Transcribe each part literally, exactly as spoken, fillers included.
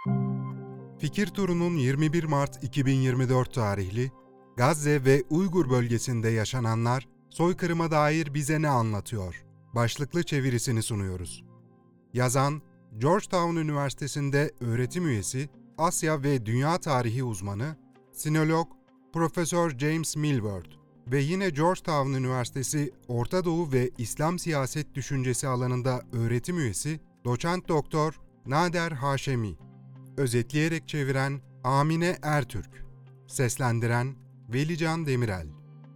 Fikir Turu'nun yirmi bir Mart iki bin yirmi dört tarihli Gazze ve Uygur bölgesinde yaşananlar soykırıma dair bize ne anlatıyor? Başlıklı çevirisini sunuyoruz. Yazan, Georgetown Üniversitesi'nde öğretim üyesi, Asya ve Dünya Tarihi uzmanı, sinolog Profesör James Milward ve yine Georgetown Üniversitesi Orta Doğu ve İslam Siyaset Düşüncesi alanında öğretim üyesi, Doçent Doktor Nader Haşemi. Özetleyerek çeviren Amine Ertürk. Seslendiren Velican Demirel.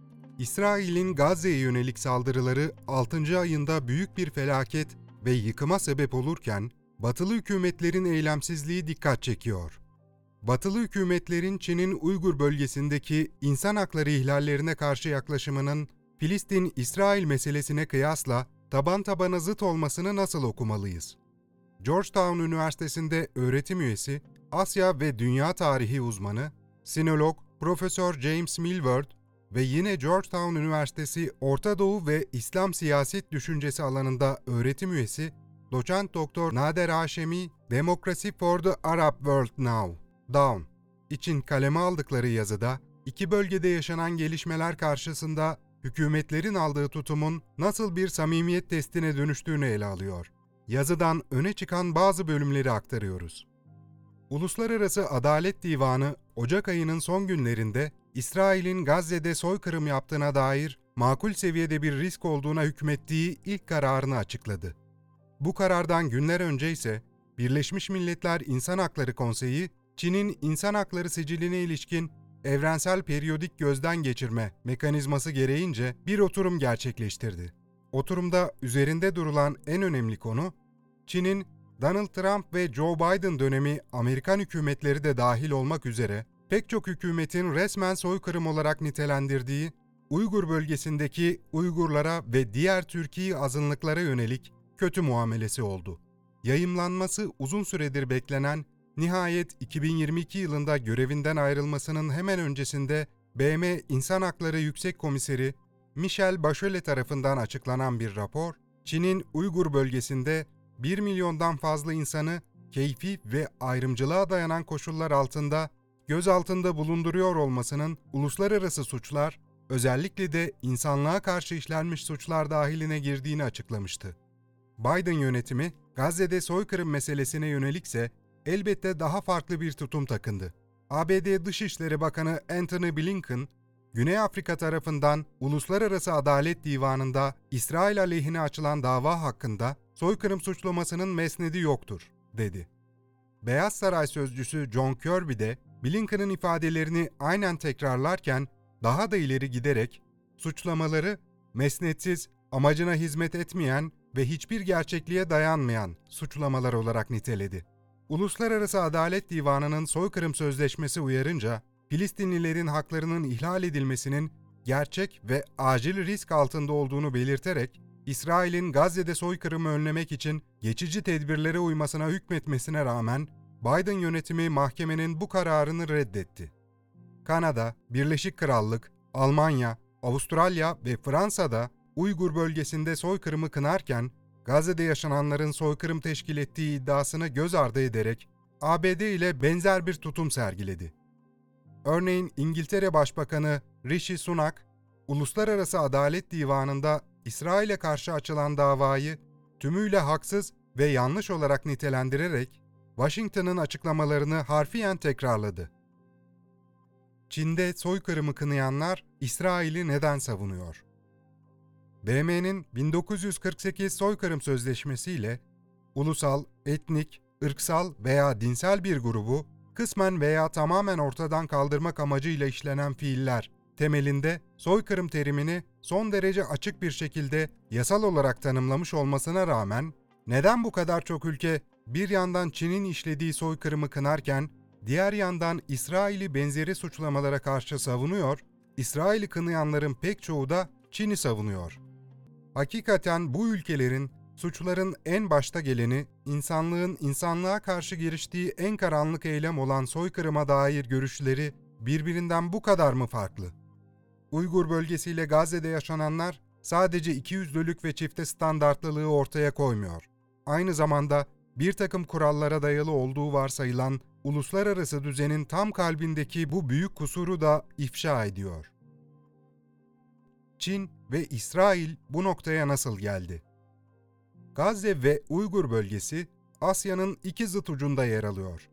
İsrail'in Gazze'ye yönelik saldırıları altıncı ayında büyük bir felaket ve yıkıma sebep olurken, Batılı hükümetlerin eylemsizliği dikkat çekiyor. Batılı hükümetlerin Çin'in Uygur bölgesindeki insan hakları ihlallerine karşı yaklaşımının Filistin-İsrail meselesine kıyasla taban tabana zıt olmasını nasıl okumalıyız? Georgetown Üniversitesi'nde öğretim üyesi, Asya ve Dünya Tarihi uzmanı, sinolog Profesör James Milward ve yine Georgetown Üniversitesi Orta Doğu ve İslam Siyaset Düşüncesi alanında öğretim üyesi, Doçent Doktor Nader Haşemi, Democracy for the Arab World Now, Dawn için kaleme aldıkları yazıda, iki bölgede yaşanan gelişmeler karşısında hükümetlerin aldığı tutumun nasıl bir samimiyet testine dönüştüğünü ele alıyor. Yazıdan öne çıkan bazı bölümleri aktarıyoruz. Uluslararası Adalet Divanı, Ocak ayının son günlerinde İsrail'in Gazze'de soykırım yaptığına dair makul seviyede bir risk olduğuna hükmettiği ilk kararını açıkladı. Bu karardan günler önce ise Birleşmiş Milletler İnsan Hakları Konseyi, Çin'in insan hakları siciline ilişkin evrensel periyodik gözden geçirme mekanizması gereğince bir oturum gerçekleştirdi. Oturumda üzerinde durulan en önemli konu, Çin'in Donald Trump ve Joe Biden dönemi Amerikan hükümetleri de dahil olmak üzere pek çok hükümetin resmen soykırım olarak nitelendirdiği Uygur bölgesindeki Uygurlara ve diğer Türkiye azınlıklara yönelik kötü muamelesi oldu. Yayımlanması uzun süredir beklenen, nihayet iki bin yirmi iki yılında görevinden ayrılmasının hemen öncesinde B M İnsan Hakları Yüksek Komiseri Michelle Bachelet tarafından açıklanan bir rapor, Çin'in Uygur bölgesinde bir milyondan fazla insanı keyfi ve ayrımcılığa dayanan koşullar altında gözaltında bulunduruyor olmasının uluslararası suçlar, özellikle de insanlığa karşı işlenmiş suçlar dahiline girdiğini açıklamıştı. Biden yönetimi, Gazze'de soykırım meselesine yönelikse elbette daha farklı bir tutum takındı. A B D Dışişleri Bakanı Antony Blinken, Güney Afrika tarafından Uluslararası Adalet Divanı'nda İsrail aleyhine açılan dava hakkında soykırım suçlamasının mesnedi yoktur, dedi. Beyaz Saray sözcüsü John Kirby de Blinken'ın ifadelerini aynen tekrarlarken daha da ileri giderek suçlamaları mesnetsiz, amacına hizmet etmeyen ve hiçbir gerçekliğe dayanmayan suçlamalar olarak niteledi. Uluslararası Adalet Divanı'nın soykırım sözleşmesi uyarınca, Filistinlilerin haklarının ihlal edilmesinin gerçek ve acil risk altında olduğunu belirterek, İsrail'in Gazze'de soykırımı önlemek için geçici tedbirlere uymasına hükmetmesine rağmen, Biden yönetimi mahkemenin bu kararını reddetti. Kanada, Birleşik Krallık, Almanya, Avustralya ve Fransa'da Uygur bölgesinde soykırımı kınarken, Gazze'de yaşananların soykırım teşkil ettiği iddiasını göz ardı ederek A B D ile benzer bir tutum sergiledi. Örneğin İngiltere Başbakanı Rishi Sunak, Uluslararası Adalet Divanı'nda İsrail'e karşı açılan davayı tümüyle haksız ve yanlış olarak nitelendirerek Washington'ın açıklamalarını harfiyen tekrarladı. Çin'de soykırımı kınayanlar İsrail'i neden savunuyor? B M'nin bin dokuz yüz kırk sekiz Soykırım Sözleşmesi ile ulusal, etnik, ırksal veya dinsel bir grubu kısmen veya tamamen ortadan kaldırmak amacıyla işlenen fiiller temelinde soykırım terimini son derece açık bir şekilde yasal olarak tanımlamış olmasına rağmen neden bu kadar çok ülke bir yandan Çin'in işlediği soykırımı kınarken diğer yandan İsrail'i benzeri suçlamalara karşı savunuyor, İsrail'i kınayanların pek çoğu da Çin'i savunuyor? Hakikaten bu ülkelerin suçların en başta geleni, insanlığın insanlığa karşı giriştiği en karanlık eylem olan soykırıma dair görüşleri birbirinden bu kadar mı farklı? Uygur bölgesiyle Gazze'de yaşananlar sadece ikiyüzlülük ve çifte standartlılığı ortaya koymuyor. Aynı zamanda bir takım kurallara dayalı olduğu varsayılan uluslararası düzenin tam kalbindeki bu büyük kusuru da ifşa ediyor. Çin ve İsrail bu noktaya nasıl geldi? Gazze ve Uygur bölgesi Asya'nın iki zıt ucunda yer alıyor.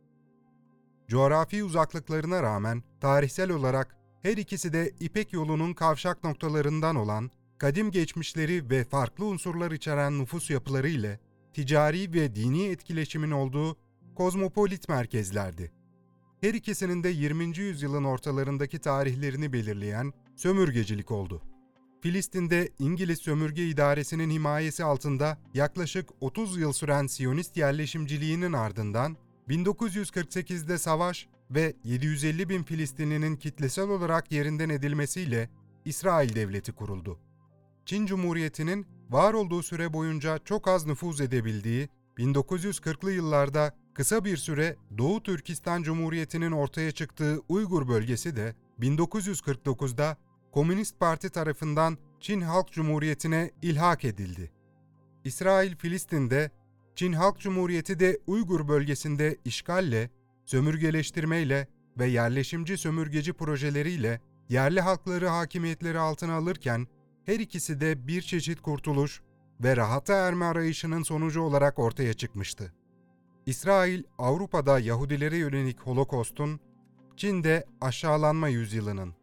Coğrafi uzaklıklarına rağmen tarihsel olarak her ikisi de İpek Yolu'nun kavşak noktalarından olan, kadim geçmişleri ve farklı unsurlar içeren nüfus yapıları ile ticari ve dini etkileşimin olduğu kozmopolit merkezlerdi. Her ikisinin de yirminci yüzyılın ortalarındaki tarihlerini belirleyen sömürgecilik oldu. Filistin'de İngiliz sömürge idaresinin himayesi altında yaklaşık otuz yıl süren Siyonist yerleşimciliğinin ardından bin dokuz yüz kırk sekizde savaş ve yedi yüz elli bin Filistinlinin kitlesel olarak yerinden edilmesiyle İsrail Devleti kuruldu. Çin Cumhuriyeti'nin var olduğu süre boyunca çok az nüfuz edebildiği, bin dokuz yüz kırklı yıllarda kısa bir süre Doğu Türkistan Cumhuriyeti'nin ortaya çıktığı Uygur bölgesi de bin dokuz yüz kırk dokuzda Komünist Parti tarafından Çin Halk Cumhuriyeti'ne ilhak edildi. İsrail Filistin'de, Çin Halk Cumhuriyeti de Uygur bölgesinde işgalle, sömürgeleştirmeyle ve yerleşimci sömürgeci projeleriyle yerli halkları hakimiyetleri altına alırken, her ikisi de bir çeşit kurtuluş ve rahata erme arayışının sonucu olarak ortaya çıkmıştı. İsrail, Avrupa'da Yahudilere yönelik Holokost'un, Çin'de aşağılanma yüzyılının.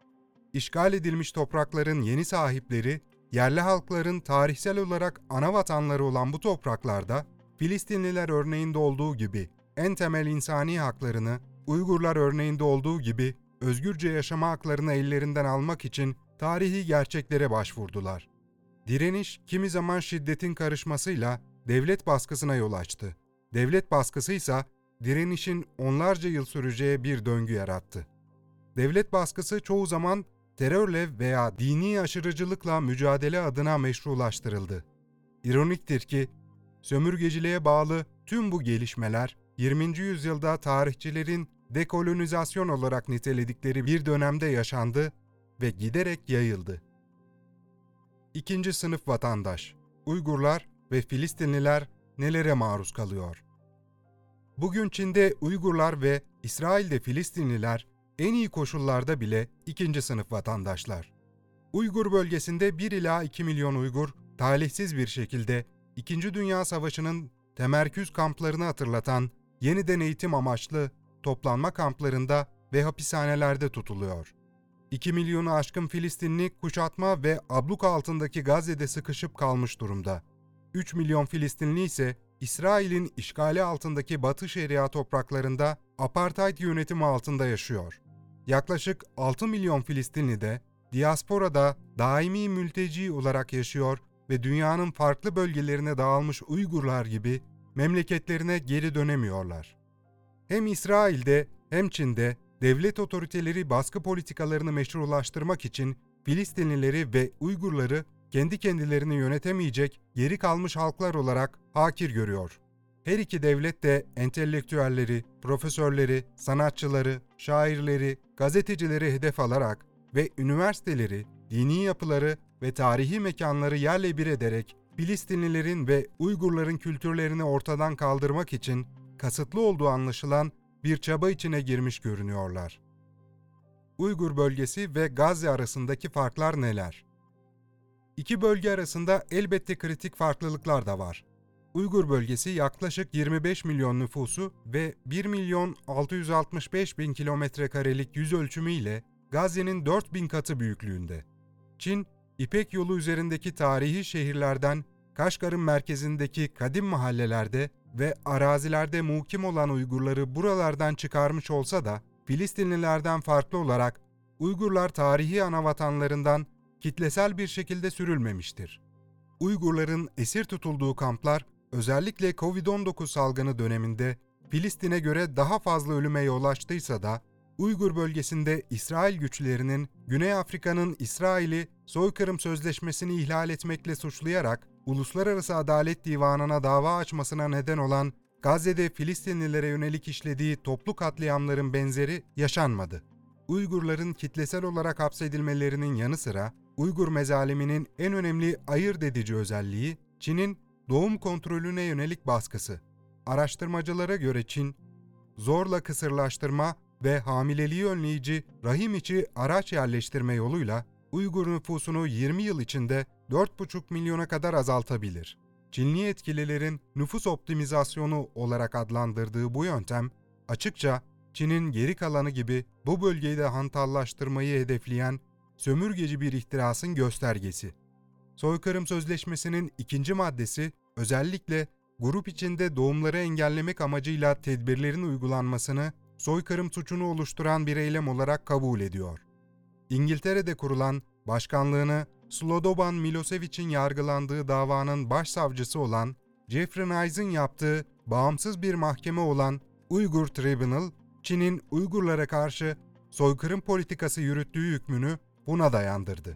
İşgal edilmiş toprakların yeni sahipleri, yerli halkların tarihsel olarak ana vatanları olan bu topraklarda, Filistinliler örneğinde olduğu gibi en temel insani haklarını, Uygurlar örneğinde olduğu gibi özgürce yaşama haklarını ellerinden almak için tarihi gerçeklere başvurdular. Direniş, kimi zaman şiddetin karışmasıyla devlet baskısına yol açtı. Devlet baskısı ise direnişin onlarca yıl süreceği bir döngü yarattı. Devlet baskısı çoğu zaman terörle veya dini aşırıcılıkla mücadele adına meşrulaştırıldı. İroniktir ki, sömürgeciliğe bağlı tüm bu gelişmeler, yirminci yüzyılda tarihçilerin dekolonizasyon olarak niteledikleri bir dönemde yaşandı ve giderek yayıldı. İkinci sınıf vatandaş, Uygurlar ve Filistinliler nelere maruz kalıyor? Bugün Çin'de Uygurlar ve İsrail'de Filistinliler en iyi koşullarda bile ikinci sınıf vatandaşlar. Uygur bölgesinde bir ila iki milyon Uygur, talihsiz bir şekilde İkinci Dünya Savaşı'nın temerküz kamplarını hatırlatan yeniden eğitim amaçlı toplanma kamplarında ve hapishanelerde tutuluyor. iki milyonu aşkın Filistinli kuşatma ve abluka altındaki Gazze'de sıkışıp kalmış durumda. üç milyon Filistinli ise İsrail'in işgali altındaki Batı Şeria topraklarında apartheid yönetimi altında yaşıyor. Yaklaşık altı milyon Filistinli de diasporada daimi mülteci olarak yaşıyor ve dünyanın farklı bölgelerine dağılmış Uygurlar gibi memleketlerine geri dönemiyorlar. Hem İsrail'de hem Çin'de devlet otoriteleri baskı politikalarını meşrulaştırmak için Filistinlileri ve Uygurları kendi kendilerini yönetemeyecek geri kalmış halklar olarak hakir görüyor. Her iki devlet de entelektüelleri, profesörleri, sanatçıları, şairleri, gazetecileri hedef alarak ve üniversiteleri, dini yapıları ve tarihi mekanları yerle bir ederek Filistinlilerin ve Uygurların kültürlerini ortadan kaldırmak için kasıtlı olduğu anlaşılan bir çaba içine girmiş görünüyorlar. Uygur bölgesi ve Gazze arasındaki farklar neler? İki bölge arasında elbette kritik farklılıklar da var. Uygur bölgesi yaklaşık yirmi beş milyon nüfusu ve bir milyon altı yüz altmış beş bin kilometre karelik yüz ölçümü ile Gazze'nin dört bin katı büyüklüğünde. Çin, İpek Yolu üzerindeki tarihi şehirlerden Kaşgar'ın merkezindeki kadim mahallelerde ve arazilerde mukim olan Uygurları buralardan çıkarmış olsa da Filistinlilerden farklı olarak Uygurlar tarihi anavatanlarından kitlesel bir şekilde sürülmemiştir. Uygurların esir tutulduğu kamplar özellikle kovid on dokuz salgını döneminde Filistin'e göre daha fazla ölüme yol açtıysa da Uygur bölgesinde İsrail güçlerinin Güney Afrika'nın İsrail'i soykırım sözleşmesini ihlal etmekle suçlayarak Uluslararası Adalet Divanı'na dava açmasına neden olan Gazze'de Filistinlilere yönelik işlediği toplu katliamların benzeri yaşanmadı. Uygurların kitlesel olarak hapsedilmelerinin yanı sıra Uygur mezaliminin en önemli ayırt edici özelliği Çin'in doğum kontrolüne yönelik baskısı. Araştırmacılara göre Çin, zorla kısırlaştırma ve hamileliği önleyici rahim içi araç yerleştirme yoluyla Uygur nüfusunu yirmi yıl içinde dört buçuk milyona kadar azaltabilir. Çinli yetkililerin nüfus optimizasyonu olarak adlandırdığı bu yöntem, açıkça Çin'in geri kalanı gibi bu bölgeyi de hantallaştırmayı hedefleyen sömürgeci bir ihtirasın göstergesi. Soykırım Sözleşmesi'nin ikinci maddesi özellikle grup içinde doğumları engellemek amacıyla tedbirlerin uygulanmasını soykırım suçunu oluşturan bir eylem olarak kabul ediyor. İngiltere'de kurulan başkanlığını Slobodan Milosevic'in yargılandığı davanın başsavcısı olan Jeffrey Nice'ın yaptığı bağımsız bir mahkeme olan Uygur Tribunal, Çin'in Uygurlara karşı soykırım politikası yürüttüğü hükmünü buna dayandırdı.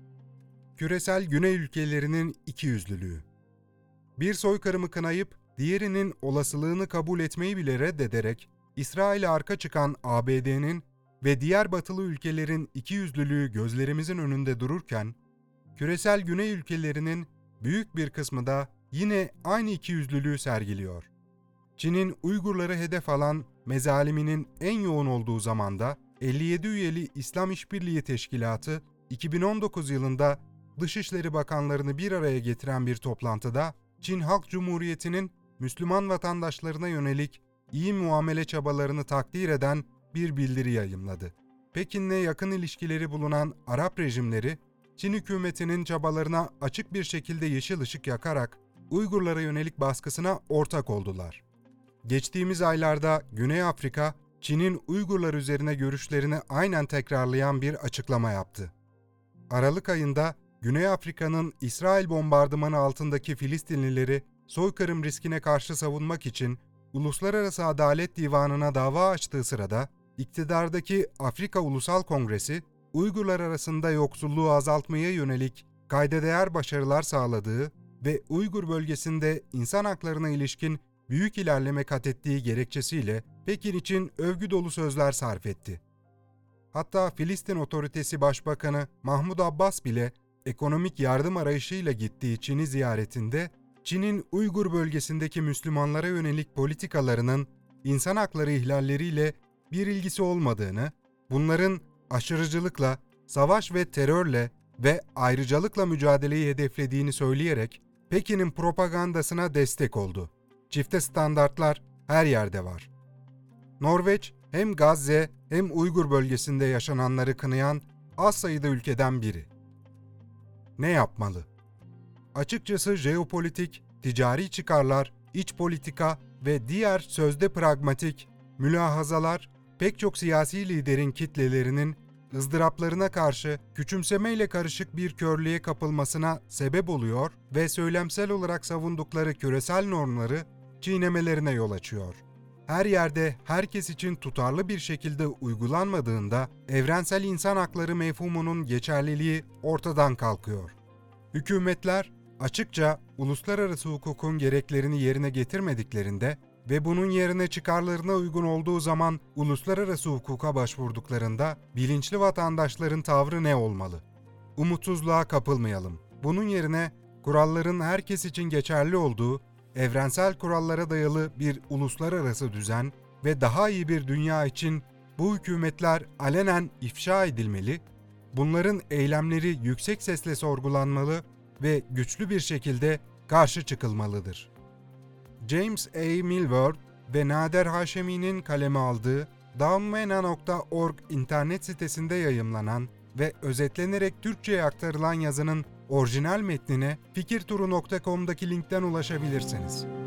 Küresel Güney ülkelerinin ikiyüzlülüğü. Bir soykırımı kınayıp diğerinin olasılığını kabul etmeyi bile reddederek İsrail'e arka çıkan A B D'nin ve diğer batılı ülkelerin ikiyüzlülüğü gözlerimizin önünde dururken, küresel Güney ülkelerinin büyük bir kısmı da yine aynı ikiyüzlülüğü sergiliyor. Çin'in Uygurları hedef alan mezaliminin en yoğun olduğu zamanda elli yedi üyeli İslam İşbirliği Teşkilatı iki bin on dokuz yılında Dışişleri Bakanlarını bir araya getiren bir toplantıda Çin Halk Cumhuriyeti'nin Müslüman vatandaşlarına yönelik iyi muamele çabalarını takdir eden bir bildiri yayımladı. Pekin'le yakın ilişkileri bulunan Arap rejimleri, Çin hükümetinin çabalarına açık bir şekilde yeşil ışık yakarak Uygurlara yönelik baskısına ortak oldular. Geçtiğimiz aylarda Güney Afrika, Çin'in Uygurlar üzerine görüşlerini aynen tekrarlayan bir açıklama yaptı. Aralık ayında Güney Afrika'nın İsrail bombardımanı altındaki Filistinlileri soykırım riskine karşı savunmak için Uluslararası Adalet Divanı'na dava açtığı sırada, iktidardaki Afrika Ulusal Kongresi, Uygurlar arasında yoksulluğu azaltmaya yönelik kayda değer başarılar sağladığı ve Uygur bölgesinde insan haklarına ilişkin büyük ilerleme kat ettiği gerekçesiyle Pekin için övgü dolu sözler sarf etti. Hatta Filistin Otoritesi Başbakanı Mahmud Abbas bile ekonomik yardım arayışıyla gittiği Çin'i ziyaretinde, Çin'in Uygur bölgesindeki Müslümanlara yönelik politikalarının insan hakları ihlalleriyle bir ilgisi olmadığını, bunların aşırıcılıkla, savaş ve terörle ve ayrıcalıkla mücadeleyi hedeflediğini söyleyerek Pekin'in propagandasına destek oldu. Çifte standartlar her yerde var. Norveç hem Gazze hem Uygur bölgesinde yaşananları kınayan az sayıda ülkeden biri. Ne yapmalı? Açıkçası jeopolitik, ticari çıkarlar, iç politika ve diğer sözde pragmatik mülahazalar pek çok siyasi liderin kitlelerinin ızdıraplarına karşı küçümsemeyle karışık bir körlüğe kapılmasına sebep oluyor ve söylemsel olarak savundukları küresel normları çiğnemelerine yol açıyor. Her yerde herkes için tutarlı bir şekilde uygulanmadığında evrensel insan hakları mefhumunun geçerliliği ortadan kalkıyor. Hükümetler açıkça uluslararası hukukun gereklerini yerine getirmediklerinde ve bunun yerine çıkarlarına uygun olduğu zaman uluslararası hukuka başvurduklarında bilinçli vatandaşların tavrı ne olmalı? Umutsuzluğa kapılmayalım. Bunun yerine kuralların herkes için geçerli olduğu, evrensel kurallara dayalı bir uluslararası düzen ve daha iyi bir dünya için bu hükümetler alenen ifşa edilmeli, bunların eylemleri yüksek sesle sorgulanmalı ve güçlü bir şekilde karşı çıkılmalıdır. James A. Milward ve Nader Haşemi'nin kaleme aldığı downmena nokta org internet sitesinde yayımlanan ve özetlenerek Türkçe'ye aktarılan yazının orijinal metnine fikirturu nokta com'daki linkten ulaşabilirsiniz.